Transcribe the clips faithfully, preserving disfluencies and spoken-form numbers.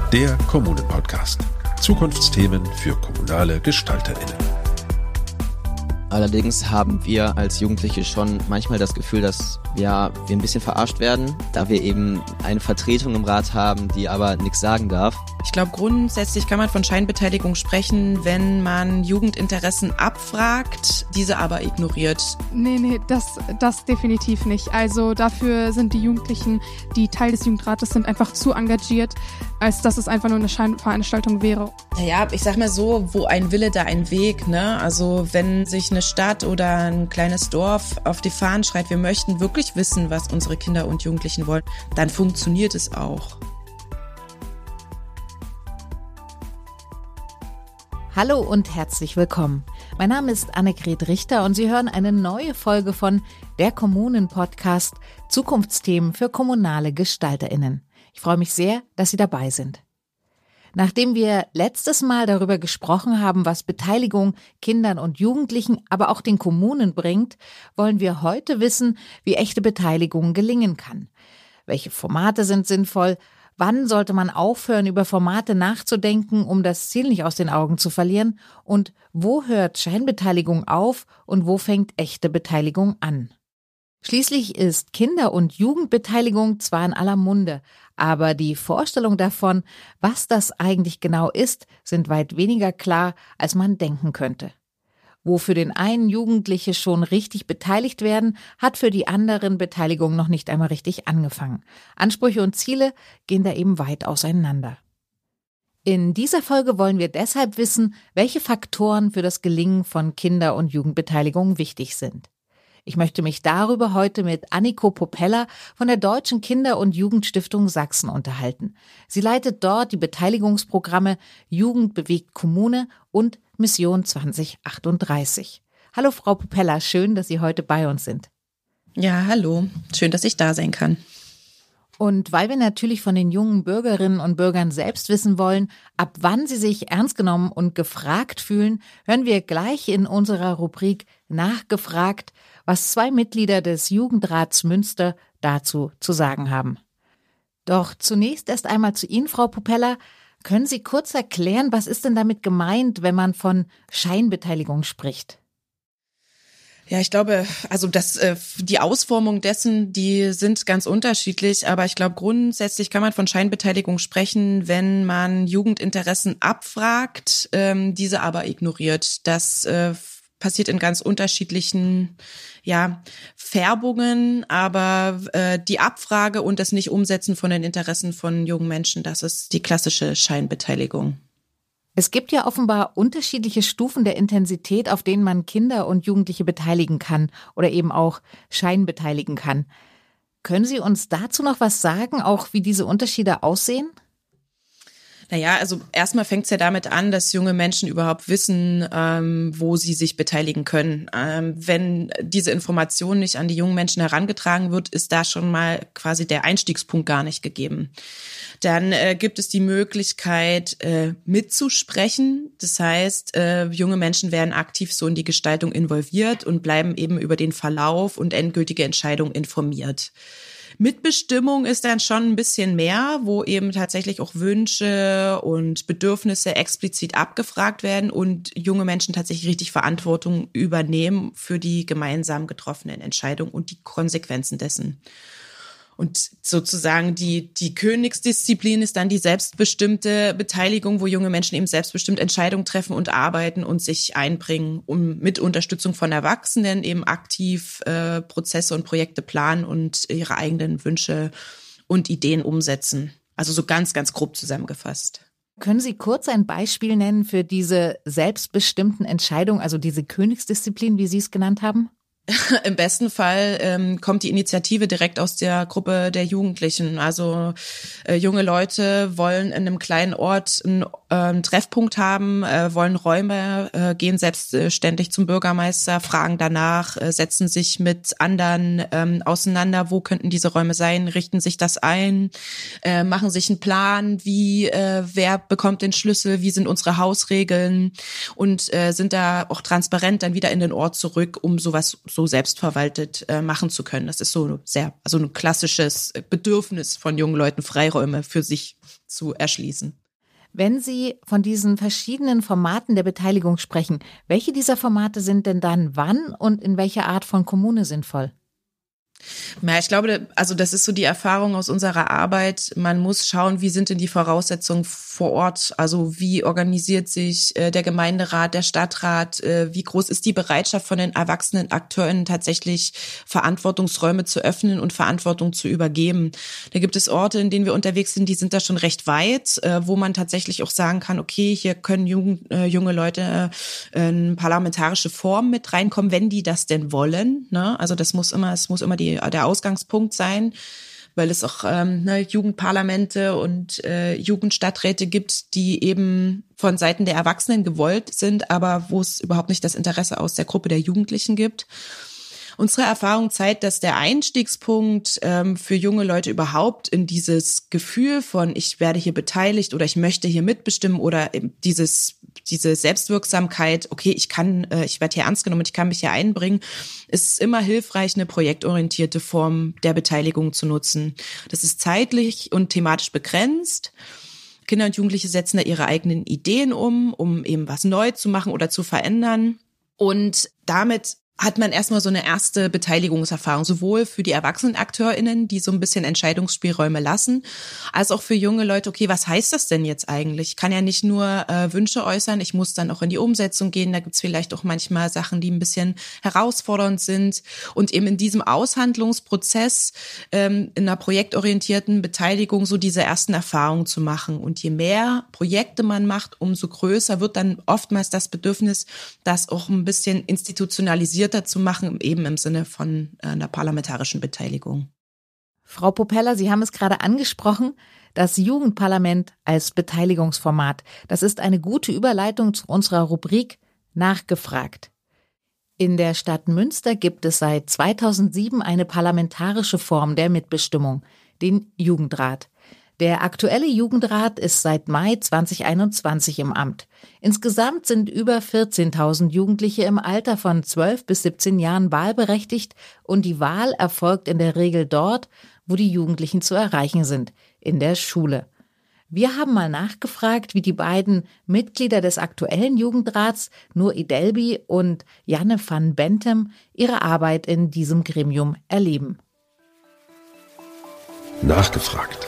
Der Kommunen-Podcast. Zukunftsthemen für kommunale GestalterInnen. Allerdings haben wir als Jugendliche schon manchmal das Gefühl, dass ja, wir ein bisschen verarscht werden, da wir eben eine Vertretung im Rat haben, die aber nichts sagen darf. Ich glaube, grundsätzlich kann man von Scheinbeteiligung sprechen, wenn man Jugendinteressen abfragt, diese aber ignoriert. Nee, nee, das, das definitiv nicht. Also dafür sind die Jugendlichen, die Teil des Jugendrates sind, einfach zu engagiert, als dass es einfach nur eine Scheinveranstaltung wäre. Naja, ich sag mal so, wo ein Wille, da ein Weg, ne? Also wenn sich eine Stadt oder ein kleines Dorf auf die Fahnen schreit, wir möchten wirklich wissen, was unsere Kinder und Jugendlichen wollen, dann funktioniert es auch. Hallo und herzlich willkommen. Mein Name ist Annegret Richter und Sie hören eine neue Folge von Der Kommunen-Podcast Zukunftsthemen für kommunale GestalterInnen. Ich freue mich sehr, dass Sie dabei sind. Nachdem wir letztes Mal darüber gesprochen haben, was Beteiligung Kindern und Jugendlichen, aber auch den Kommunen bringt, wollen wir heute wissen, wie echte Beteiligung gelingen kann. Welche Formate sind sinnvoll? Wann sollte man aufhören, über Formate nachzudenken, um das Ziel nicht aus den Augen zu verlieren? Und wo hört Scheinbeteiligung auf und wo fängt echte Beteiligung an? Schließlich ist Kinder- und Jugendbeteiligung zwar in aller Munde, aber die Vorstellung davon, was das eigentlich genau ist, sind weit weniger klar, als man denken könnte. Wo für den einen Jugendliche schon richtig beteiligt werden, hat für die anderen Beteiligung noch nicht einmal richtig angefangen. Ansprüche und Ziele gehen da eben weit auseinander. In dieser Folge wollen wir deshalb wissen, welche Faktoren für das Gelingen von Kinder- und Jugendbeteiligung wichtig sind. Ich möchte mich darüber heute mit Anniko Popella von der Deutschen Kinder- und Jugendstiftung Sachsen unterhalten. Sie leitet dort die Beteiligungsprogramme Jugend bewegt Kommune und Mission zwanzig achtunddreißig. Hallo Frau Popella, schön, dass Sie heute bei uns sind. Ja, hallo. Schön, dass ich da sein kann. Und weil wir natürlich von den jungen Bürgerinnen und Bürgern selbst wissen wollen, ab wann sie sich ernst genommen und gefragt fühlen, hören wir gleich in unserer Rubrik Nachgefragt, was zwei Mitglieder des Jugendrats Münster dazu zu sagen haben. Doch zunächst erst einmal zu Ihnen, Frau Popella. Können Sie kurz erklären, was ist denn damit gemeint, wenn man von Scheinbeteiligung spricht? Ja, ich glaube, also das, äh, die Ausformung dessen, die sind ganz unterschiedlich, aber ich glaube, grundsätzlich kann man von Scheinbeteiligung sprechen, wenn man Jugendinteressen abfragt, ähm, diese aber ignoriert. Das äh, passiert in ganz unterschiedlichen, ja, Färbungen, aber äh, die Abfrage und das Nicht-Umsetzen von den Interessen von jungen Menschen, das ist die klassische Scheinbeteiligung. Es gibt ja offenbar unterschiedliche Stufen der Intensität, auf denen man Kinder und Jugendliche beteiligen kann oder eben auch scheinbeteiligen kann. Können Sie uns dazu noch was sagen, auch wie diese Unterschiede aussehen? Naja, also erstmal fängt es ja damit an, dass junge Menschen überhaupt wissen, ähm, wo sie sich beteiligen können. Ähm, wenn diese Information nicht an die jungen Menschen herangetragen wird, ist da schon mal quasi der Einstiegspunkt gar nicht gegeben. Dann äh, gibt es die Möglichkeit, äh, mitzusprechen. Das heißt, äh, junge Menschen werden aktiv so in die Gestaltung involviert und bleiben eben über den Verlauf und endgültige Entscheidungen informiert. Mitbestimmung ist dann schon ein bisschen mehr, wo eben tatsächlich auch Wünsche und Bedürfnisse explizit abgefragt werden und junge Menschen tatsächlich richtig Verantwortung übernehmen für die gemeinsam getroffenen Entscheidungen und die Konsequenzen dessen. Und sozusagen die, die Königsdisziplin ist dann die selbstbestimmte Beteiligung, wo junge Menschen eben selbstbestimmt Entscheidungen treffen und arbeiten und sich einbringen, um mit Unterstützung von Erwachsenen eben aktiv äh, Prozesse und Projekte planen und ihre eigenen Wünsche und Ideen umsetzen. Also so ganz, ganz grob zusammengefasst. Können Sie kurz ein Beispiel nennen für diese selbstbestimmten Entscheidungen, also diese Königsdisziplin, wie Sie es genannt haben? Im besten Fall ähm, kommt die Initiative direkt aus der Gruppe der Jugendlichen. Also äh, junge Leute wollen in einem kleinen Ort einen, äh, einen Treffpunkt haben, äh, wollen Räume, äh, gehen selbstständig zum Bürgermeister, fragen danach, äh, setzen sich mit anderen ähm, auseinander, wo könnten diese Räume sein, richten sich das ein, äh, machen sich einen Plan, wie, äh, wer bekommt den Schlüssel, wie sind unsere Hausregeln und äh, sind da auch transparent dann wieder in den Ort zurück, um sowas so selbstverwaltet äh, machen zu können. Das ist so sehr, also ein klassisches Bedürfnis von jungen Leuten, Freiräume für sich zu erschließen. Wenn Sie von diesen verschiedenen Formaten der Beteiligung sprechen, welche dieser Formate sind denn dann wann und in welcher Art von Kommune sinnvoll? Ja, ich glaube, also das ist so die Erfahrung aus unserer Arbeit. Man muss schauen, wie sind denn die Voraussetzungen vor Ort? Also wie organisiert sich äh, der Gemeinderat, der Stadtrat? Äh, wie groß ist die Bereitschaft von den erwachsenen AkteurInnen tatsächlich Verantwortungsräume zu öffnen und Verantwortung zu übergeben? Da gibt es Orte, in denen wir unterwegs sind, die sind da schon recht weit, äh, wo man tatsächlich auch sagen kann, okay, hier können jung, äh, junge Leute äh, in parlamentarische Form mit reinkommen, wenn die das denn wollen. Ne? Also das muss immer, es muss immer die der Ausgangspunkt sein, weil es auch ähm, ne, Jugendparlamente und äh, Jugendstadträte gibt, die eben von Seiten der Erwachsenen gewollt sind, aber wo es überhaupt nicht das Interesse aus der Gruppe der Jugendlichen gibt. Unsere Erfahrung zeigt, dass der Einstiegspunkt ähm, für junge Leute überhaupt in dieses Gefühl von ich werde hier beteiligt oder ich möchte hier mitbestimmen oder dieses diese Selbstwirksamkeit, okay, ich kann, äh, ich werde hier ernst genommen, ich kann mich hier einbringen, ist immer hilfreich, eine projektorientierte Form der Beteiligung zu nutzen. Das ist zeitlich und thematisch begrenzt. Kinder und Jugendliche setzen da ihre eigenen Ideen um, um eben was neu zu machen oder zu verändern. Und damit hat man erstmal so eine erste Beteiligungserfahrung, sowohl für die erwachsenen AkteurInnen, die so ein bisschen Entscheidungsspielräume lassen, als auch für junge Leute, okay, was heißt das denn jetzt eigentlich? Ich kann ja nicht nur äh, Wünsche äußern, ich muss dann auch in die Umsetzung gehen, da gibt's vielleicht auch manchmal Sachen, die ein bisschen herausfordernd sind und eben in diesem Aushandlungsprozess ähm, in einer projektorientierten Beteiligung so diese ersten Erfahrungen zu machen. Und je mehr Projekte man macht, umso größer wird dann oftmals das Bedürfnis, das auch ein bisschen institutionalisiert zu machen, eben im Sinne von einer parlamentarischen Beteiligung. Frau Popella, Sie haben es gerade angesprochen, das Jugendparlament als Beteiligungsformat. Das ist eine gute Überleitung zu unserer Rubrik Nachgefragt. In der Stadt Münster gibt es seit zweitausendsieben eine parlamentarische Form der Mitbestimmung, den Jugendrat. Der aktuelle Jugendrat ist seit Mai zweitausendeinundzwanzig im Amt. Insgesamt sind über vierzehntausend Jugendliche im Alter von zwölf bis siebzehn Jahren wahlberechtigt und die Wahl erfolgt in der Regel dort, wo die Jugendlichen zu erreichen sind, in der Schule. Wir haben mal nachgefragt, wie die beiden Mitglieder des aktuellen Jugendrats, Nur Idelby und Janne van Bentem, ihre Arbeit in diesem Gremium erleben. Nachgefragt.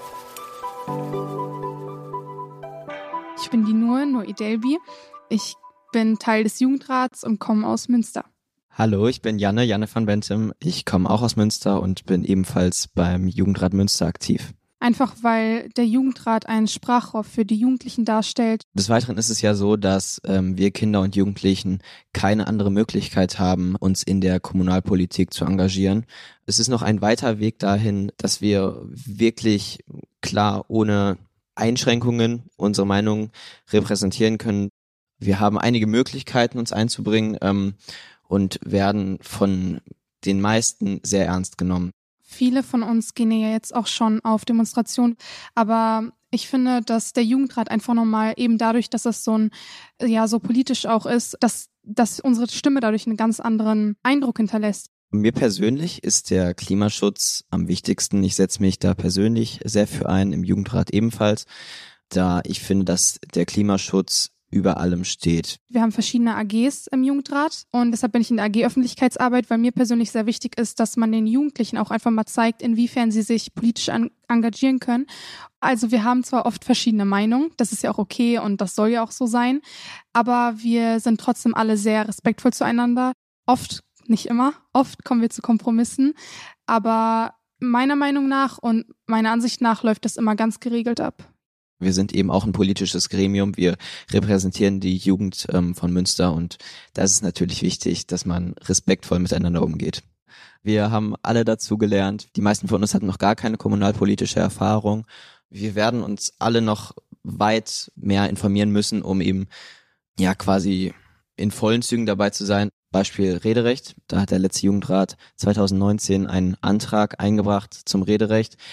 Ich bin die Nur, Nur Idelby. Ich bin Teil des Jugendrats und komme aus Münster. Hallo, ich bin Janne, Janne van Bentem. Ich komme auch aus Münster und bin ebenfalls beim Jugendrat Münster aktiv. Einfach weil der Jugendrat ein Sprachrohr für die Jugendlichen darstellt. Des Weiteren ist es ja so, dass ähm, wir Kinder und Jugendlichen keine andere Möglichkeit haben, uns in der Kommunalpolitik zu engagieren. Es ist noch ein weiter Weg dahin, dass wir wirklich klar ohne Einschränkungen unsere Meinung repräsentieren können. Wir haben einige Möglichkeiten, uns einzubringen ähm, und werden von den meisten sehr ernst genommen. Viele von uns gehen ja jetzt auch schon auf Demonstrationen, aber ich finde, dass der Jugendrat einfach nochmal eben dadurch, dass das so ein, ja, so politisch auch ist, dass, dass unsere Stimme dadurch einen ganz anderen Eindruck hinterlässt. Mir persönlich ist der Klimaschutz am wichtigsten. Ich setze mich da persönlich sehr für ein, im Jugendrat ebenfalls, da ich finde, dass der Klimaschutz über allem steht. Wir haben verschiedene A Gs im Jugendrat und deshalb bin ich in der A G Öffentlichkeitsarbeit, weil mir persönlich sehr wichtig ist, dass man den Jugendlichen auch einfach mal zeigt, inwiefern sie sich politisch an- engagieren können. Also wir haben zwar oft verschiedene Meinungen, das ist ja auch okay und das soll ja auch so sein, aber wir sind trotzdem alle sehr respektvoll zueinander. Oft, nicht immer, oft kommen wir zu Kompromissen, aber meiner Meinung nach und meiner Ansicht nach läuft das immer ganz geregelt ab. Wir sind eben auch ein politisches Gremium. Wir repräsentieren die Jugend ähm, von Münster und da ist es natürlich wichtig, dass man respektvoll miteinander umgeht. Wir haben alle dazu gelernt. Die meisten von uns hatten noch gar keine kommunalpolitische Erfahrung. Wir werden uns alle noch weit mehr informieren müssen, um eben ja quasi in vollen Zügen dabei zu sein. Beispiel Rederecht. Da hat der letzte Jugendrat zweitausendneunzehn einen Antrag eingebracht zum Rederecht.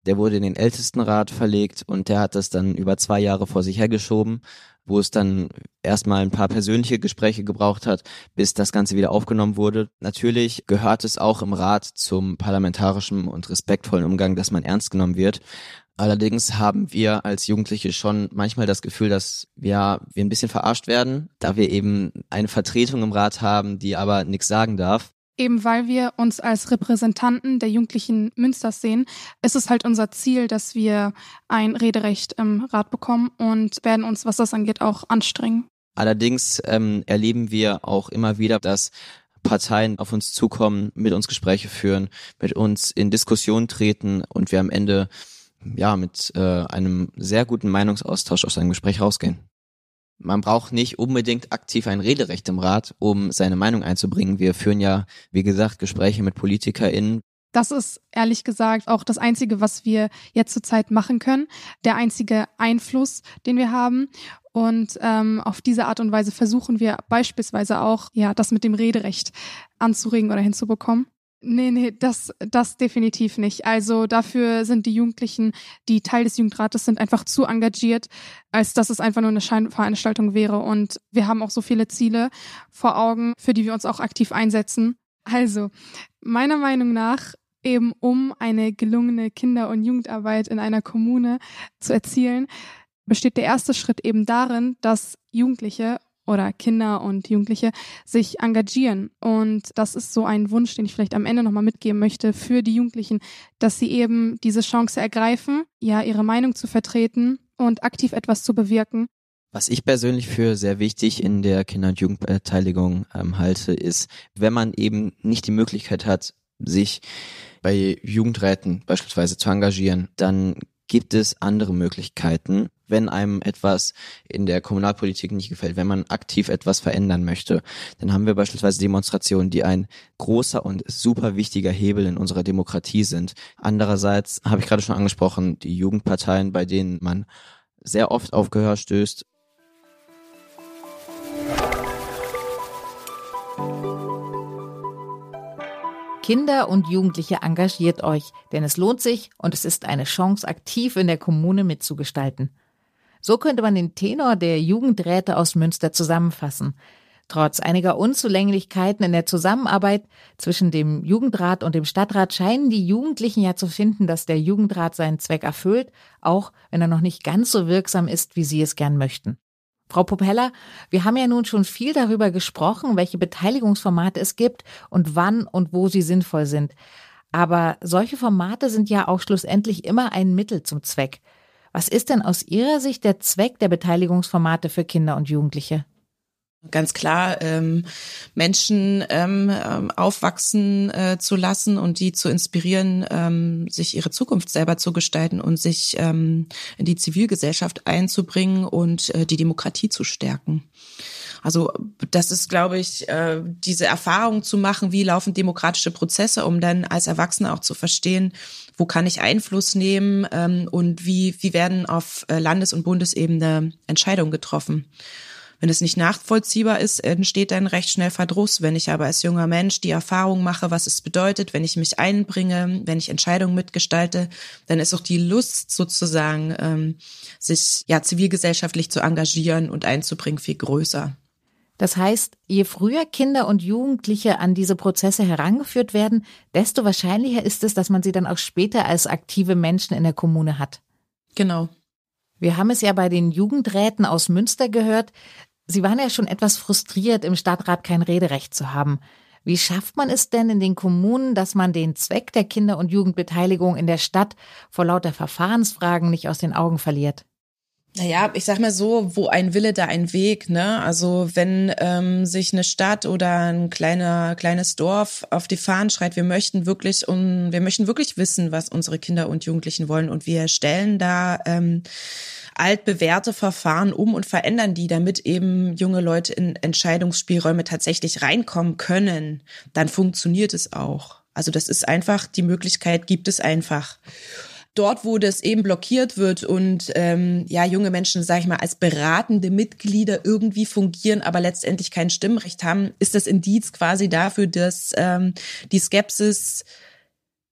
Der wurde in den Ältestenrat verlegt und der hat das dann über zwei Jahre vor sich hergeschoben, wo es dann erstmal ein paar persönliche Gespräche gebraucht hat, bis das Ganze wieder aufgenommen wurde. Natürlich gehört es auch im Rat zum parlamentarischen und respektvollen Umgang, dass man ernst genommen wird. Allerdings haben wir als Jugendliche schon manchmal das Gefühl, dass wir, wir ein bisschen verarscht werden, da wir eben eine Vertretung im Rat haben, die aber nichts sagen darf. Eben weil wir uns als Repräsentanten der Jugendlichen Münsters sehen, ist es halt unser Ziel, dass wir ein Rederecht im Rat bekommen und werden uns, was das angeht, auch anstrengen. Allerdings ähm, erleben wir auch immer wieder, dass Parteien auf uns zukommen, mit uns Gespräche führen, mit uns in Diskussionen treten und wir am Ende ja mit äh, einem sehr guten Meinungsaustausch aus einem Gespräch rausgehen. Man braucht nicht unbedingt aktiv ein Rederecht im Rat, um seine Meinung einzubringen. Wir führen ja, wie gesagt, Gespräche mit PolitikerInnen. Das ist ehrlich gesagt auch das Einzige, was wir jetzt zurzeit machen können. Der einzige Einfluss, den wir haben. Und ähm, auf diese Art und Weise versuchen wir beispielsweise auch, ja, das mit dem Rederecht anzuregen oder hinzubekommen. Nee, nee, das, das definitiv nicht. Also dafür sind die Jugendlichen, die Teil des Jugendrates sind, einfach zu engagiert, als dass es einfach nur eine Scheinveranstaltung wäre. Und wir haben auch so viele Ziele vor Augen, für die wir uns auch aktiv einsetzen. Also, meiner Meinung nach, eben um eine gelungene Kinder- und Jugendarbeit in einer Kommune zu erzielen, besteht der erste Schritt eben darin, dass Jugendliche oder Kinder und Jugendliche sich engagieren. Und das ist so ein Wunsch, den ich vielleicht am Ende nochmal mitgeben möchte für die Jugendlichen, dass sie eben diese Chance ergreifen, ja, ihre Meinung zu vertreten und aktiv etwas zu bewirken. Was ich persönlich für sehr wichtig in der Kinder- und Jugendbeteiligung ähm, halte, ist, wenn man eben nicht die Möglichkeit hat, sich bei Jugendräten beispielsweise zu engagieren, dann gibt es andere Möglichkeiten, wenn einem etwas in der Kommunalpolitik nicht gefällt, wenn man aktiv etwas verändern möchte. Dann haben wir beispielsweise Demonstrationen, die ein großer und super wichtiger Hebel in unserer Demokratie sind. Andererseits habe ich gerade schon angesprochen, die Jugendparteien, bei denen man sehr oft auf Gehör stößt. Kinder und Jugendliche, engagiert euch, denn es lohnt sich und es ist eine Chance, aktiv in der Kommune mitzugestalten. So könnte man den Tenor der Jugendräte aus Münster zusammenfassen. Trotz einiger Unzulänglichkeiten in der Zusammenarbeit zwischen dem Jugendrat und dem Stadtrat scheinen die Jugendlichen ja zu finden, dass der Jugendrat seinen Zweck erfüllt, auch wenn er noch nicht ganz so wirksam ist, wie sie es gern möchten. Frau Popella, wir haben ja nun schon viel darüber gesprochen, welche Beteiligungsformate es gibt und wann und wo sie sinnvoll sind. Aber solche Formate sind ja auch schlussendlich immer ein Mittel zum Zweck. Was ist denn aus Ihrer Sicht der Zweck der Beteiligungsformate für Kinder und Jugendliche? Ganz klar, ähm, Menschen ähm, aufwachsen äh, zu lassen und die zu inspirieren, ähm, sich ihre Zukunft selber zu gestalten und sich ähm, in die Zivilgesellschaft einzubringen und äh, die Demokratie zu stärken. Also das ist, glaube ich, äh, diese Erfahrung zu machen, wie laufen demokratische Prozesse, um dann als Erwachsene auch zu verstehen, wo kann ich Einfluss nehmen ähm, und wie, wie werden auf äh, Landes- und Bundesebene Entscheidungen getroffen. Wenn es nicht nachvollziehbar ist, entsteht dann recht schnell Verdruss. Wenn ich aber als junger Mensch die Erfahrung mache, was es bedeutet, wenn ich mich einbringe, wenn ich Entscheidungen mitgestalte, dann ist auch die Lust sozusagen, ähm, sich ja zivilgesellschaftlich zu engagieren und einzubringen, viel größer. Das heißt, je früher Kinder und Jugendliche an diese Prozesse herangeführt werden, desto wahrscheinlicher ist es, dass man sie dann auch später als aktive Menschen in der Kommune hat. Genau. Wir haben es ja bei den Jugendräten aus Münster gehört. Sie waren ja schon etwas frustriert, im Stadtrat kein Rederecht zu haben. Wie schafft man es denn in den Kommunen, dass man den Zweck der Kinder- und Jugendbeteiligung in der Stadt vor lauter Verfahrensfragen nicht aus den Augen verliert? Naja, ich sag mal so, wo ein Wille, da ein Weg, ne? Also wenn ähm, sich eine Stadt oder ein kleiner kleines Dorf auf die Fahnen schreit, wir möchten wirklich um, wir möchten wirklich wissen, was unsere Kinder und Jugendlichen wollen, und wir stellen da ähm, altbewährte Verfahren um und verändern die, damit eben junge Leute in Entscheidungsspielräume tatsächlich reinkommen können, dann funktioniert es auch. Also das ist einfach, die Möglichkeit gibt es einfach. Dort, wo das eben blockiert wird und ähm, ja junge Menschen, sage ich mal, als beratende Mitglieder irgendwie fungieren, aber letztendlich kein Stimmrecht haben, ist das Indiz quasi dafür, dass ähm, die Skepsis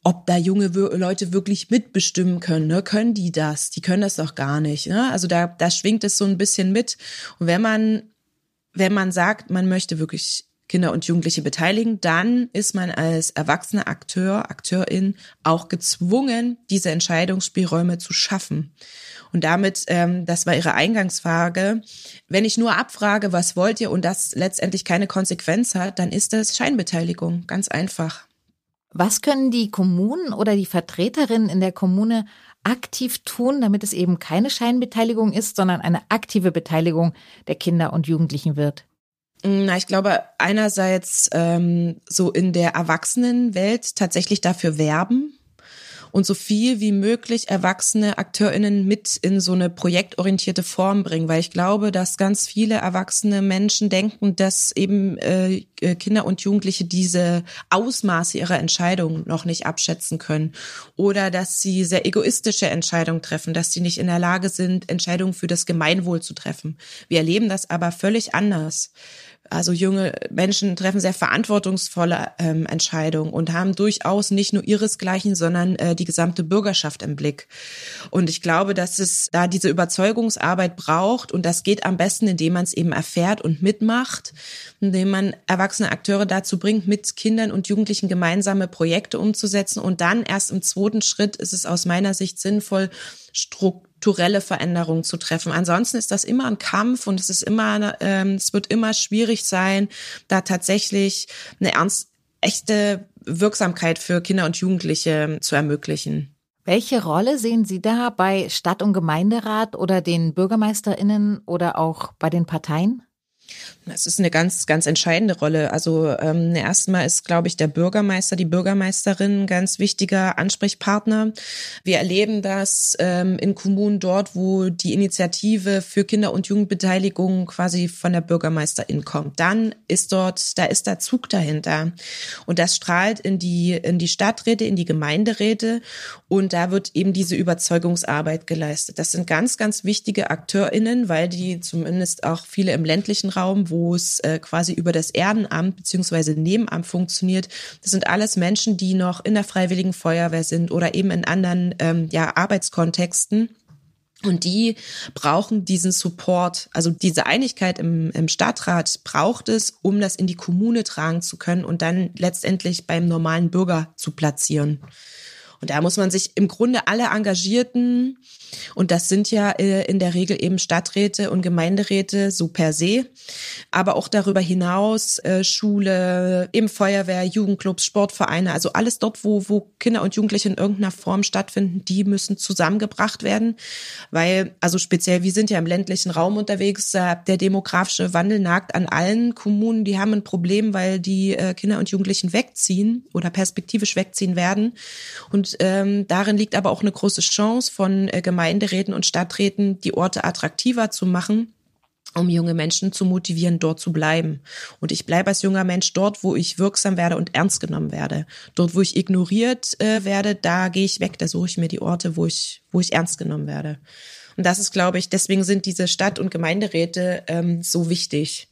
ob da junge Leute wirklich mitbestimmen können. Ne? Können die das? Die können das doch gar nicht. Ne? Also da, da schwingt es so ein bisschen mit. Und wenn man, wenn man sagt, man möchte wirklich Kinder und Jugendliche beteiligen, dann ist man als erwachsener Akteur, Akteurin auch gezwungen, diese Entscheidungsspielräume zu schaffen. Und damit, ähm, das war Ihre Eingangsfrage, wenn ich nur abfrage, was wollt ihr und das letztendlich keine Konsequenz hat, dann ist das Scheinbeteiligung, ganz einfach. Was können die Kommunen oder die Vertreterinnen in der Kommune aktiv tun, damit es eben keine Scheinbeteiligung ist, sondern eine aktive Beteiligung der Kinder und Jugendlichen wird? Na, ich glaube, einerseits ähm, so in der Erwachsenenwelt tatsächlich dafür werben und so viel wie möglich erwachsene AkteurInnen mit in so eine projektorientierte Form bringen, weil ich glaube, dass ganz viele erwachsene Menschen denken, dass eben äh, Kinder und Jugendliche diese Ausmaße ihrer Entscheidungen noch nicht abschätzen können oder dass sie sehr egoistische Entscheidungen treffen, dass sie nicht in der Lage sind, Entscheidungen für das Gemeinwohl zu treffen. Wir erleben das aber völlig anders. Also junge Menschen treffen sehr verantwortungsvolle ähm, Entscheidungen und haben durchaus nicht nur ihresgleichen, sondern äh, die gesamte Bürgerschaft im Blick. Und ich glaube, dass es da diese Überzeugungsarbeit braucht und das geht am besten, indem man es eben erfährt und mitmacht, indem man erwachsene Akteure dazu bringt, mit Kindern und Jugendlichen gemeinsame Projekte umzusetzen und dann erst im zweiten Schritt ist es aus meiner Sicht sinnvoll, strukturelle Veränderungen zu treffen. Ansonsten ist das immer ein Kampf und es ist immer, ähm, es wird immer schwierig sein, da tatsächlich eine ernst, echte Wirksamkeit für Kinder und Jugendliche zu ermöglichen. Welche Rolle sehen Sie da bei Stadt- und Gemeinderat oder den BürgermeisterInnen oder auch bei den Parteien? Das ist eine ganz, ganz entscheidende Rolle. Also ähm, erstmal ist, glaube ich, der Bürgermeister, die Bürgermeisterin ein ganz wichtiger Ansprechpartner. Wir erleben das ähm, in Kommunen dort, wo die Initiative für Kinder- und Jugendbeteiligung quasi von der Bürgermeisterin kommt. Dann ist dort, da ist der Zug dahinter. Und das strahlt in die, in die Stadträte, in die Gemeinderäte. Und da wird eben diese Überzeugungsarbeit geleistet. Das sind ganz, ganz wichtige AkteurInnen, weil die zumindest auch viele im ländlichen Raum, wo es äh, quasi über das Ehrenamt beziehungsweise Nebenamt funktioniert. Das sind alles Menschen, die noch in der Freiwilligen Feuerwehr sind oder eben in anderen ähm, ja, Arbeitskontexten. Und die brauchen diesen Support, also diese Einigkeit im, im Stadtrat braucht es, um das in die Kommune tragen zu können und dann letztendlich beim normalen Bürger zu platzieren. Und da muss man sich im Grunde alle Engagierten, und das sind ja in der Regel eben Stadträte und Gemeinderäte so per se, aber auch darüber hinaus äh, Schule, eben Feuerwehr, Jugendclubs, Sportvereine, also alles dort, wo, wo Kinder und Jugendliche in irgendeiner Form stattfinden, die müssen zusammengebracht werden, weil, also speziell, wir sind ja im ländlichen Raum unterwegs, äh, der demografische Wandel nagt an allen Kommunen, die haben ein Problem, weil die äh, Kinder und Jugendlichen wegziehen oder perspektivisch wegziehen werden. Und ähm, darin liegt aber auch eine große Chance von äh, Gemeinderäten und Stadträten, die Orte attraktiver zu machen, um junge Menschen zu motivieren, dort zu bleiben. Und ich bleibe als junger Mensch dort, wo ich wirksam werde und ernst genommen werde. Dort, wo ich ignoriert äh, werde, da gehe ich weg, da suche ich mir die Orte, wo ich, wo ich ernst genommen werde. Und das ist, glaube ich, deswegen sind diese Stadt- und Gemeinderäte ähm, so wichtig,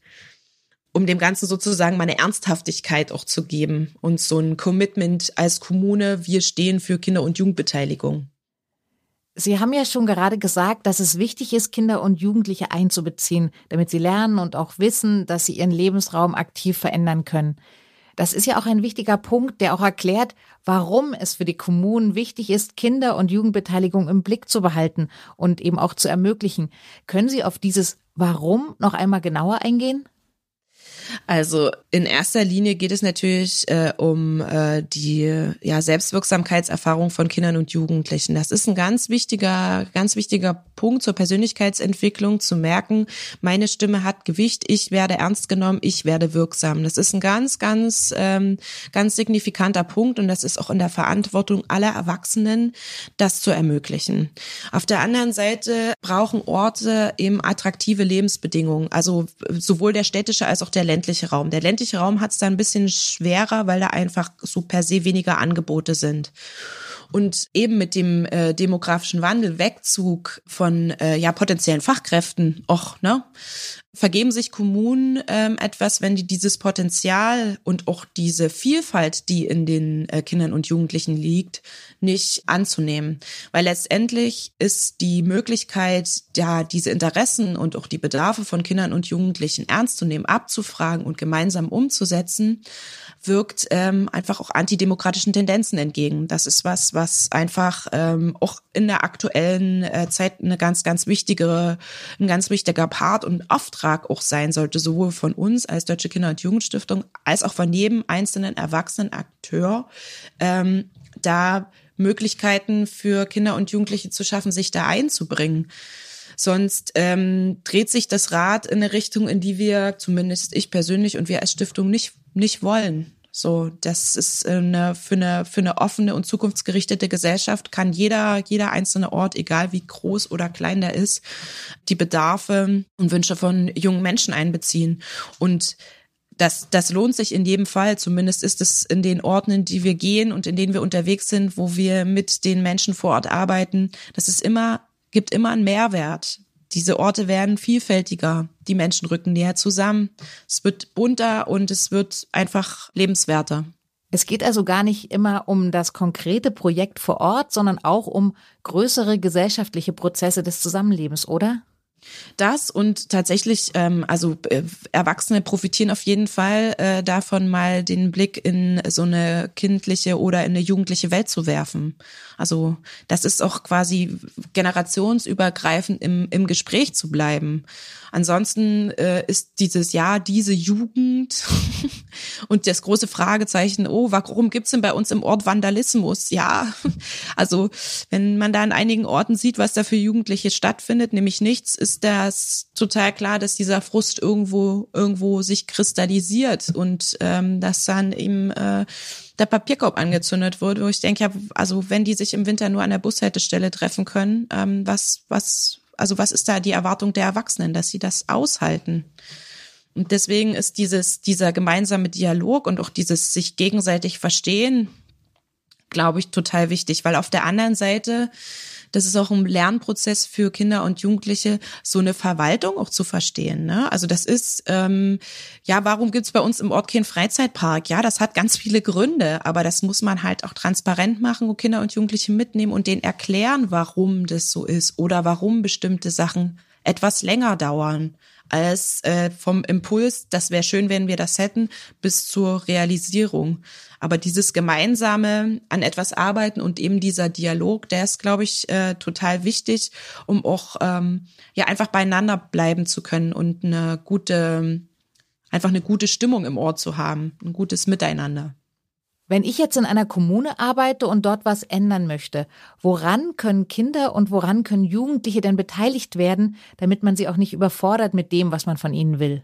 um dem Ganzen sozusagen mal eine Ernsthaftigkeit auch zu geben und so ein Commitment als Kommune, wir stehen für Kinder- und Jugendbeteiligung. Sie haben ja schon gerade gesagt, dass es wichtig ist, Kinder und Jugendliche einzubeziehen, damit sie lernen und auch wissen, dass sie ihren Lebensraum aktiv verändern können. Das ist ja auch ein wichtiger Punkt, der auch erklärt, warum es für die Kommunen wichtig ist, Kinder- und Jugendbeteiligung im Blick zu behalten und eben auch zu ermöglichen. Können Sie auf dieses Warum noch einmal genauer eingehen? Also in erster Linie geht es natürlich äh, um äh, die ja, Selbstwirksamkeitserfahrung von Kindern und Jugendlichen. Das ist ein ganz wichtiger, ganz wichtiger Punkt zur Persönlichkeitsentwicklung, zu merken, meine Stimme hat Gewicht, ich werde ernst genommen, ich werde wirksam. Das ist ein ganz, ganz, ähm, ganz signifikanter Punkt und das ist auch in der Verantwortung aller Erwachsenen, das zu ermöglichen. Auf der anderen Seite brauchen Orte eben attraktive Lebensbedingungen, also sowohl der städtische als auch der ländliche Raum. Der ländliche Raum hat es da ein bisschen schwerer, weil da einfach so per se weniger Angebote sind. Und eben mit dem äh, demografischen Wandel, Wegzug von äh, ja potenziellen Fachkräften, och, ne, vergeben sich Kommunen ähm, etwas, wenn die dieses Potenzial und auch diese Vielfalt, die in den äh, Kindern und Jugendlichen liegt, nicht anzunehmen. Weil letztendlich ist die Möglichkeit, ja, diese Interessen und auch die Bedarfe von Kindern und Jugendlichen ernst zu nehmen, abzufragen und gemeinsam umzusetzen, wirkt ähm, einfach auch antidemokratischen Tendenzen entgegen. Das ist was, was einfach ähm, auch in der aktuellen äh, Zeit eine ganz, ganz wichtige, ein ganz wichtiger Part und Auftrag auch sein sollte, sowohl von uns als Deutsche Kinder- und Jugendstiftung als auch von jedem einzelnen erwachsenen Akteur, ähm, da Möglichkeiten für Kinder und Jugendliche zu schaffen, sich da einzubringen. Sonst ähm, dreht sich das Rad in eine Richtung, in die wir, zumindest ich persönlich und wir als Stiftung nicht nicht wollen. So, das ist eine, für eine für eine offene und zukunftsgerichtete Gesellschaft kann jeder jeder einzelne Ort, egal wie groß oder klein der ist, die Bedarfe und Wünsche von jungen Menschen einbeziehen. Und Das, das lohnt sich in jedem Fall. Zumindest ist es in den Orten, in die wir gehen und in denen wir unterwegs sind, wo wir mit den Menschen vor Ort arbeiten. Das ist immer, gibt immer einen Mehrwert. Diese Orte werden vielfältiger. Die Menschen rücken näher zusammen. Es wird bunter und es wird einfach lebenswerter. Es geht also gar nicht immer um das konkrete Projekt vor Ort, sondern auch um größere gesellschaftliche Prozesse des Zusammenlebens, oder? Das und tatsächlich, ähm, also äh, Erwachsene profitieren auf jeden Fall äh, davon, mal den Blick in so eine kindliche oder in eine jugendliche Welt zu werfen. Also das ist auch quasi generationsübergreifend im, im Gespräch zu bleiben. Ansonsten äh, ist dieses Jahr diese Jugend und das große Fragezeichen, oh, warum gibt's denn bei uns im Ort Vandalismus? Ja, also wenn man da an einigen Orten sieht, was da für Jugendliche stattfindet, nämlich nichts, ist das total klar, dass dieser Frust irgendwo irgendwo sich kristallisiert und ähm, dass dann eben äh, der Papierkorb angezündet wurde, wo ich denke, ja, also wenn die sich im Winter nur an der Bushaltestelle treffen können, ähm, was was Also was ist da die Erwartung der Erwachsenen, dass sie das aushalten? Und deswegen ist dieses, dieser gemeinsame Dialog und auch dieses sich gegenseitig verstehen, glaube ich, total wichtig. Weil auf der anderen Seite, das ist auch ein Lernprozess für Kinder und Jugendliche, so eine Verwaltung auch zu verstehen. Ne? Also das ist, ähm, ja, warum gibt's bei uns im Ort keinen Freizeitpark? Ja, das hat ganz viele Gründe, aber das muss man halt auch transparent machen und Kinder und Jugendliche mitnehmen und denen erklären, warum das so ist oder warum bestimmte Sachen etwas länger dauern als äh, vom Impuls, das wäre schön, wenn wir das hätten, bis zur Realisierung. Aber dieses gemeinsame an etwas arbeiten und eben dieser Dialog, der ist, glaube ich, äh, total wichtig, um auch ähm, ja einfach beieinander bleiben zu können und eine gute, einfach eine gute Stimmung im Ort zu haben, ein gutes Miteinander. Wenn ich jetzt in einer Kommune arbeite und dort was ändern möchte, woran können Kinder und woran können Jugendliche denn beteiligt werden, damit man sie auch nicht überfordert mit dem, was man von ihnen will?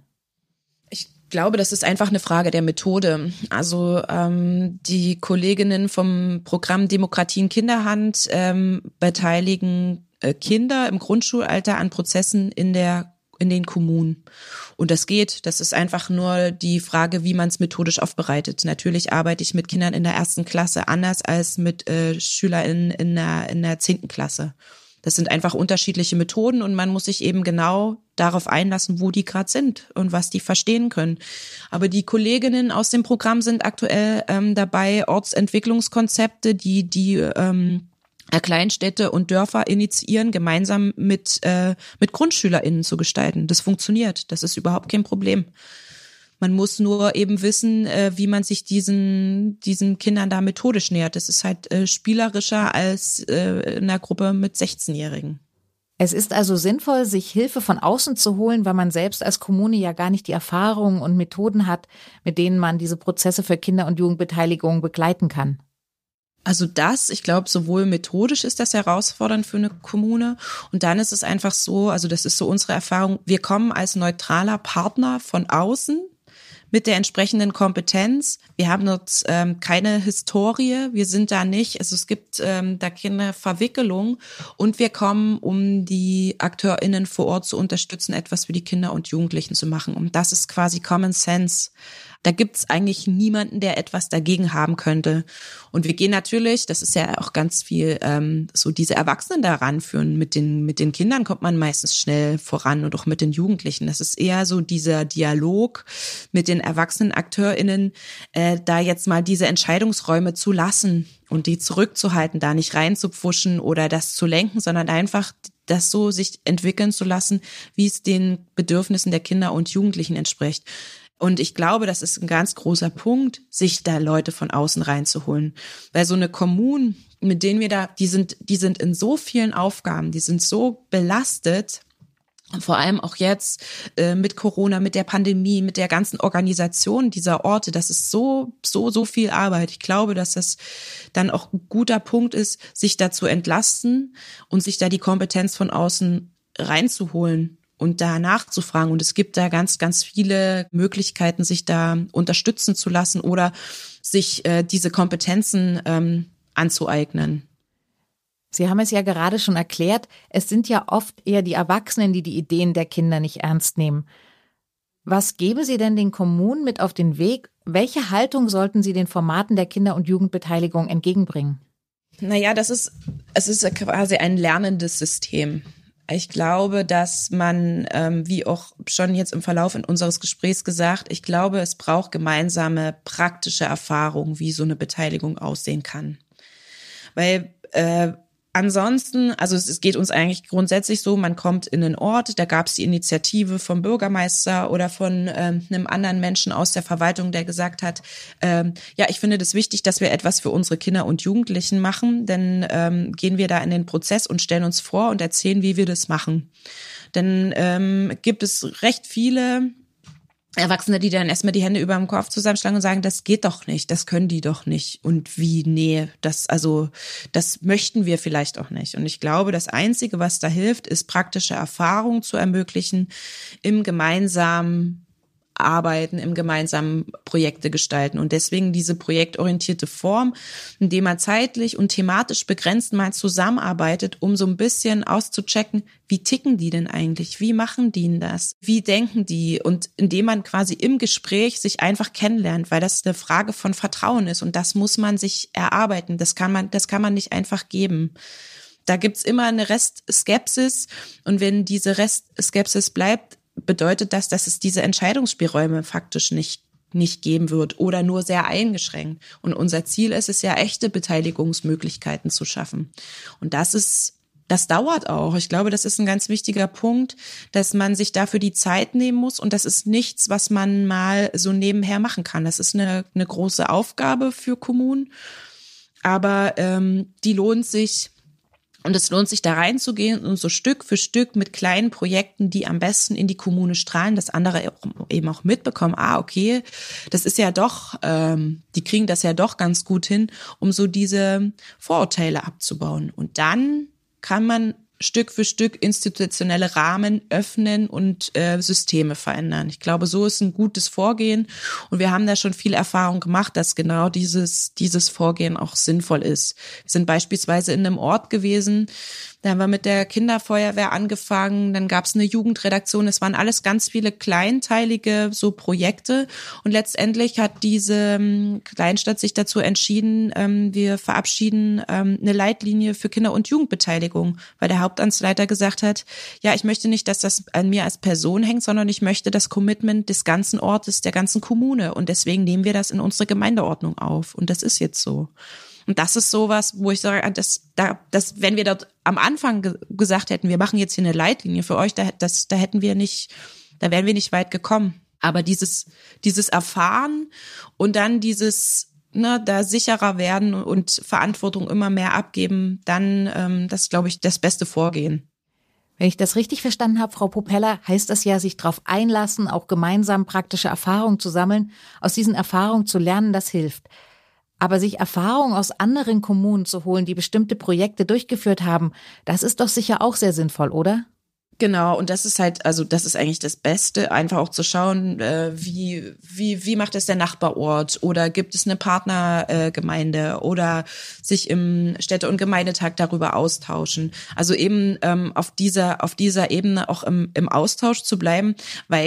Ich glaube, das ist einfach eine Frage der Methode. Also ähm, die Kolleginnen vom Programm Demokratie in Kinderhand ähm, beteiligen äh, Kinder im Grundschulalter an Prozessen in der in den Kommunen. Und das geht. Das ist einfach nur die Frage, wie man es methodisch aufbereitet. Natürlich arbeite ich mit Kindern in der ersten Klasse anders als mit äh, SchülerInnen in der in der zehnten Klasse. Das sind einfach unterschiedliche Methoden und man muss sich eben genau darauf einlassen, wo die gerade sind und was die verstehen können. Aber die Kolleginnen aus dem Programm sind aktuell ähm, dabei, Ortsentwicklungskonzepte, die die ähm, Kleinstädte und Dörfer initiieren, gemeinsam mit äh, mit GrundschülerInnen zu gestalten. Das funktioniert. Das ist überhaupt kein Problem. Man muss nur eben wissen, äh, wie man sich diesen diesen Kindern da methodisch nähert. Das ist halt äh, spielerischer als äh, in einer Gruppe mit sechzehnjährigen. Es ist also sinnvoll, sich Hilfe von außen zu holen, weil man selbst als Kommune ja gar nicht die Erfahrungen und Methoden hat, mit denen man diese Prozesse für Kinder- und Jugendbeteiligung begleiten kann. Also das, ich glaube, sowohl methodisch ist das herausfordernd für eine Kommune und dann ist es einfach so, also das ist so unsere Erfahrung, wir kommen als neutraler Partner von außen mit der entsprechenden Kompetenz. Wir haben dort ähm, keine Historie, wir sind da nicht, also es gibt ähm, da keine Verwicklung und wir kommen, um die AkteurInnen vor Ort zu unterstützen, etwas für die Kinder und Jugendlichen zu machen. Und das ist quasi Common Sense. Da gibt's eigentlich niemanden, der etwas dagegen haben könnte. Und wir gehen natürlich, das ist ja auch ganz viel, ähm, so diese Erwachsenen da ranführen. Mit den, mit den Kindern kommt man meistens schnell voran und auch mit den Jugendlichen. Das ist eher so dieser Dialog mit den erwachsenen AkteurInnen, äh, da jetzt mal diese Entscheidungsräume zu lassen und die zurückzuhalten, da nicht reinzupfuschen oder das zu lenken, sondern einfach das so sich entwickeln zu lassen, wie es den Bedürfnissen der Kinder und Jugendlichen entspricht. Und ich glaube, das ist ein ganz großer Punkt, sich da Leute von außen reinzuholen. Weil so eine Kommune, mit denen wir da, die sind, die sind in so vielen Aufgaben, die sind so belastet, vor allem auch jetzt äh, mit Corona, mit der Pandemie, mit der ganzen Organisation dieser Orte. Das ist so, so, so viel Arbeit. Ich glaube, dass das dann auch ein guter Punkt ist, sich da zu entlasten und sich da die Kompetenz von außen reinzuholen und da nachzufragen. Und es gibt da ganz, ganz viele Möglichkeiten, sich da unterstützen zu lassen oder sich äh, diese Kompetenzen ähm, anzueignen. Sie haben es ja gerade schon erklärt, es sind ja oft eher die Erwachsenen, die die Ideen der Kinder nicht ernst nehmen. Was geben Sie denn den Kommunen mit auf den Weg? Welche Haltung sollten Sie den Formaten der Kinder- und Jugendbeteiligung entgegenbringen? Naja, das ist, es ist quasi ein lernendes System. Ich glaube, dass man, ähm, wie auch schon jetzt im Verlauf unseres Gesprächs gesagt, ich glaube, es braucht gemeinsame praktische Erfahrung, wie so eine Beteiligung aussehen kann. Weil äh, ansonsten, also es, es geht uns eigentlich grundsätzlich so, man kommt in einen Ort, da gab es die Initiative vom Bürgermeister oder von ähm, einem anderen Menschen aus der Verwaltung, der gesagt hat, ähm, ja, ich finde das wichtig, dass wir etwas für unsere Kinder und Jugendlichen machen, dann ähm, gehen wir da in den Prozess und stellen uns vor und erzählen, wie wir das machen. Dann ähm, gibt es recht viele Erwachsene, die dann erstmal die Hände über dem Kopf zusammenschlagen und sagen, das geht doch nicht, das können die doch nicht. Und wie, nee, das, also, das möchten wir vielleicht auch nicht. Und ich glaube, das Einzige, was da hilft, ist praktische Erfahrung zu ermöglichen im gemeinsamen Arbeiten, im gemeinsamen Projekte gestalten. Und deswegen diese projektorientierte Form, indem man zeitlich und thematisch begrenzt mal zusammenarbeitet, um so ein bisschen auszuchecken, wie ticken die denn eigentlich? Wie machen die denn das? Wie denken die? Und indem man quasi im Gespräch sich einfach kennenlernt, weil das eine Frage von Vertrauen ist. Und das muss man sich erarbeiten. Das kann man, das kann man nicht einfach geben. Da gibt's immer eine Restskepsis. Und wenn diese Restskepsis bleibt, bedeutet das, dass es diese Entscheidungsspielräume faktisch nicht, nicht geben wird oder nur sehr eingeschränkt. Und unser Ziel ist es ja, echte Beteiligungsmöglichkeiten zu schaffen. Und das ist, das dauert auch. Ich glaube, das ist ein ganz wichtiger Punkt, dass man sich dafür die Zeit nehmen muss. Und das ist nichts, was man mal so nebenher machen kann. Das ist eine, eine große Aufgabe für Kommunen. Aber ähm, die lohnt sich. Und es lohnt sich, da reinzugehen und so Stück für Stück mit kleinen Projekten, die am besten in die Kommune strahlen, dass andere eben auch mitbekommen, ah, okay, das ist ja doch, ähm, die kriegen das ja doch ganz gut hin, um so diese Vorurteile abzubauen. Und dann kann man Stück für Stück institutionelle Rahmen öffnen und äh, Systeme verändern. Ich glaube, so ist ein gutes Vorgehen. Und wir haben da schon viel Erfahrung gemacht, dass genau dieses, dieses Vorgehen auch sinnvoll ist. Wir sind beispielsweise in einem Ort gewesen, da haben wir mit der Kinderfeuerwehr angefangen, dann gab es eine Jugendredaktion, es waren alles ganz viele kleinteilige so Projekte und letztendlich hat diese ähm, Kleinstadt sich dazu entschieden, ähm, wir verabschieden ähm, eine Leitlinie für Kinder- und Jugendbeteiligung, weil der Hauptamtsleiter gesagt hat, ja, ich möchte nicht, dass das an mir als Person hängt, sondern ich möchte das Commitment des ganzen Ortes, der ganzen Kommune und deswegen nehmen wir das in unsere Gemeindeordnung auf und das ist jetzt so. Und das ist sowas, wo ich sage, dass, da, dass, wenn wir dort am Anfang ge- gesagt hätten, wir machen jetzt hier eine Leitlinie für euch, da, das, da hätten wir nicht, da wären wir nicht weit gekommen. Aber dieses, dieses Erfahren und dann dieses, ne, da sicherer werden und Verantwortung immer mehr abgeben, dann, ähm, das ist, glaube ich, das beste Vorgehen. Wenn ich das richtig verstanden habe, Frau Popeller, heißt das ja, sich darauf einlassen, auch gemeinsam praktische Erfahrungen zu sammeln, aus diesen Erfahrungen zu lernen, das hilft. Aber sich Erfahrung aus anderen Kommunen zu holen, die bestimmte Projekte durchgeführt haben, das ist doch sicher auch sehr sinnvoll, oder? Genau, und das ist halt, also das ist eigentlich das Beste, einfach auch zu schauen, äh, wie wie wie macht es der Nachbarort oder gibt es eine Partnergemeinde äh, oder sich im Städte- und Gemeindetag darüber austauschen. Also eben ähm, auf dieser auf dieser Ebene auch im im Austausch zu bleiben, weil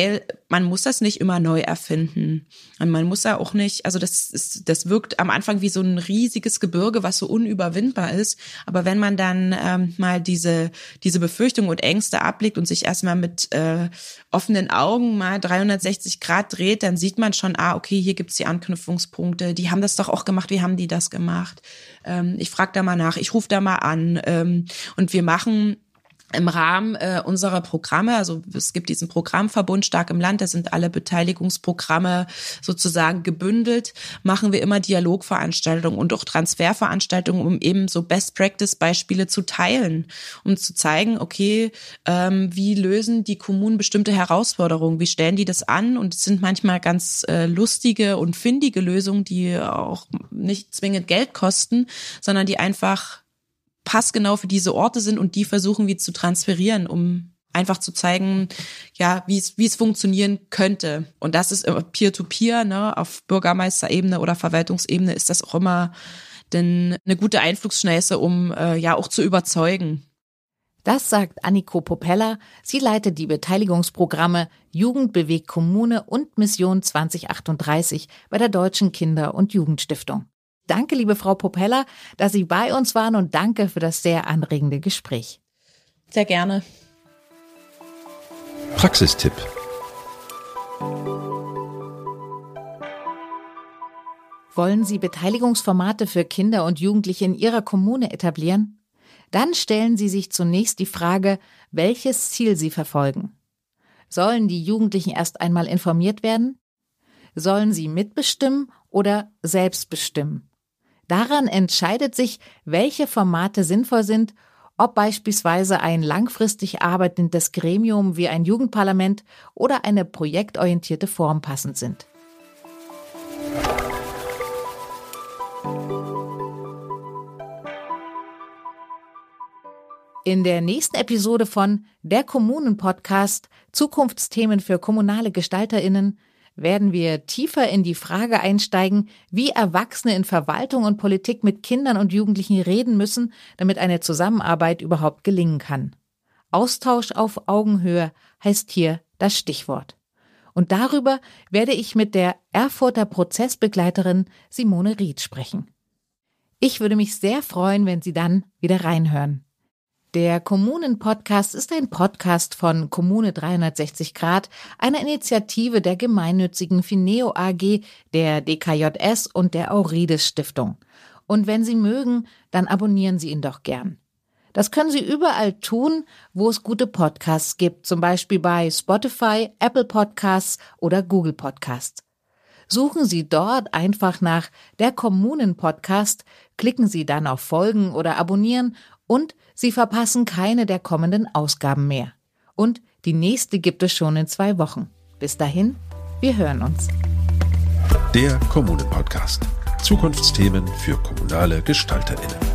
man muss das nicht immer neu erfinden. Und man muss ja auch nicht, also das ist, das wirkt am Anfang wie so ein riesiges Gebirge, was so unüberwindbar ist. Aber wenn man dann ähm, mal diese, diese Befürchtungen und Ängste ablegt und sich erstmal mit äh, offenen Augen mal dreihundertsechzig Grad dreht, dann sieht man schon, ah, okay, hier gibt's die Anknüpfungspunkte. Die haben das doch auch gemacht. Wie haben die das gemacht? Ähm, ich frage da mal nach, ich rufe da mal an. Ähm, und wir machen im Rahmen äh, unserer Programme, also es gibt diesen Programmverbund Stark im Land, da sind alle Beteiligungsprogramme sozusagen gebündelt, machen wir immer Dialogveranstaltungen und auch Transferveranstaltungen, um eben so Best-Practice-Beispiele zu teilen, um zu zeigen, okay, ähm, wie lösen die Kommunen bestimmte Herausforderungen, wie stellen die das an? Und es sind manchmal ganz äh, lustige und findige Lösungen, die auch nicht zwingend Geld kosten, sondern die einfach passgenau für diese Orte sind und die versuchen wir zu transferieren, um einfach zu zeigen, ja, wie es wie es funktionieren könnte. Und das ist Peer-to-Peer, ne, auf Bürgermeisterebene oder Verwaltungsebene ist das auch immer denn eine gute Einflussschneise, um äh, ja auch zu überzeugen. Das sagt Anniko Popella. Sie leitet die Beteiligungsprogramme Jugend bewegt Kommune und Mission zwanzig achtunddreißig bei der Deutschen Kinder- und Jugendstiftung. Danke, liebe Frau Popella, dass Sie bei uns waren und danke für das sehr anregende Gespräch. Sehr gerne. Praxistipp. Wollen Sie Beteiligungsformate für Kinder und Jugendliche in Ihrer Kommune etablieren? Dann stellen Sie sich zunächst die Frage, welches Ziel Sie verfolgen. Sollen die Jugendlichen erst einmal informiert werden? Sollen sie mitbestimmen oder selbst bestimmen? Daran entscheidet sich, welche Formate sinnvoll sind, ob beispielsweise ein langfristig arbeitendes Gremium wie ein Jugendparlament oder eine projektorientierte Form passend sind. In der nächsten Episode von Der Kommunen-Podcast Zukunftsthemen für kommunale GestalterInnen werden wir tiefer in die Frage einsteigen, wie Erwachsene in Verwaltung und Politik mit Kindern und Jugendlichen reden müssen, damit eine Zusammenarbeit überhaupt gelingen kann. Austausch auf Augenhöhe heißt hier das Stichwort. Und darüber werde ich mit der Erfurter Prozessbegleiterin Simone Ried sprechen. Ich würde mich sehr freuen, wenn Sie dann wieder reinhören. Der Kommunen-Podcast ist ein Podcast von Kommune dreihundertsechzig Grad, einer Initiative der gemeinnützigen Fineo A G, der D K J S und der Aurides Stiftung. Und wenn Sie mögen, dann abonnieren Sie ihn doch gern. Das können Sie überall tun, wo es gute Podcasts gibt, zum Beispiel bei Spotify, Apple Podcasts oder Google Podcasts. Suchen Sie dort einfach nach der Kommunen-Podcast, klicken Sie dann auf Folgen oder Abonnieren und Sie verpassen keine der kommenden Ausgaben mehr. Und die nächste gibt es schon in zwei Wochen. Bis dahin, wir hören uns. Der Kommunen-Podcast. Zukunftsthemen für kommunale GestalterInnen.